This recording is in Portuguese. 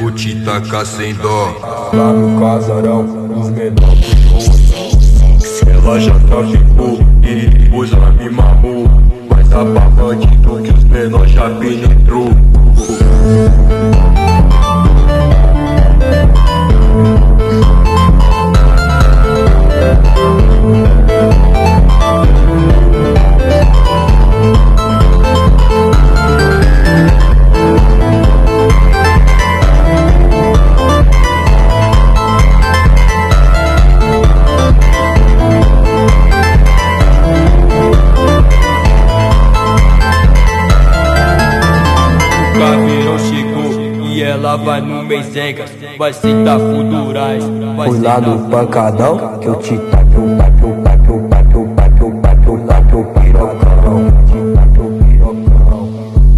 vou te tacar sem dó. Lá no casarão, os menores. Ela já traficou e depois ela me mamou. Mas tá pra bandido que os menores já penetrou. Gavião chegou e ela vai no Meizengas, vai sentar fudurais. Fui lá no pancadão que eu te taco